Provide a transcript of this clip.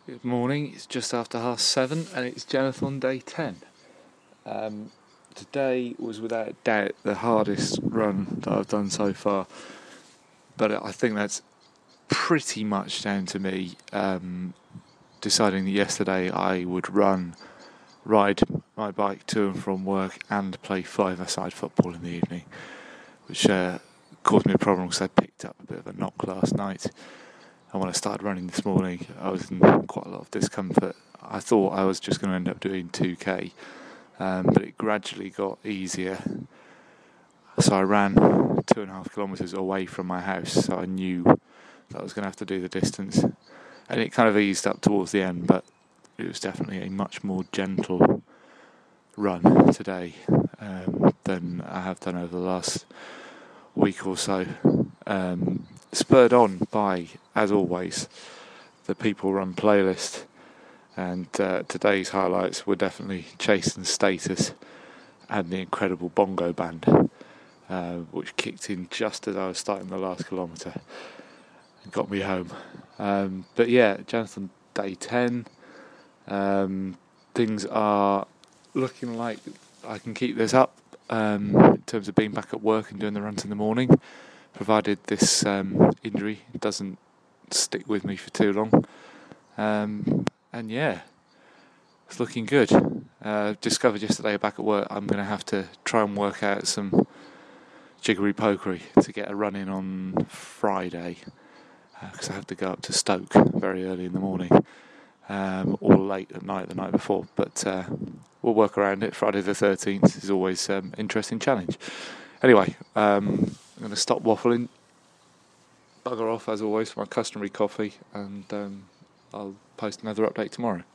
Good morning, it's just after 7:30 and it's Genathon day 10. Today was without a doubt the hardest run that I've done so far, but I think that's pretty much down to me deciding that yesterday I would ride my bike to and from work and play five-a-side football in the evening, which caused me a problem because I picked up a bit of a knock last night. And when I started running this morning, I was in quite a lot of discomfort. I thought I was just going to end up doing 2k, but it gradually got easier. So I ran 2.5 kilometres away from my house, so I knew that I was going to have to do the distance. And it kind of eased up towards the end, but it was definitely a much more gentle run today than I have done over the last week or so. Spurred on by, as always, the People Run playlist, and today's highlights were definitely Chase and Status and the incredible Bongo Band, which kicked in just as I was starting the last kilometre and got me home. But yeah, Genathon day 10. Things are looking like I can keep this up in terms of being back at work and doing the runs in the morning, provided this injury doesn't stick with me for too long. And yeah, it's looking good. Discovered yesterday back at work I'm going to have to try and work out some jiggery-pokery to get a run in on Friday, because I have to go up to Stoke very early in the morning, or late at night the night before, but we'll work around it. Friday the 13th is always an interesting challenge. Anyway, I'm going to stop waffling, bugger off as always for my customary coffee, and I'll post another update tomorrow.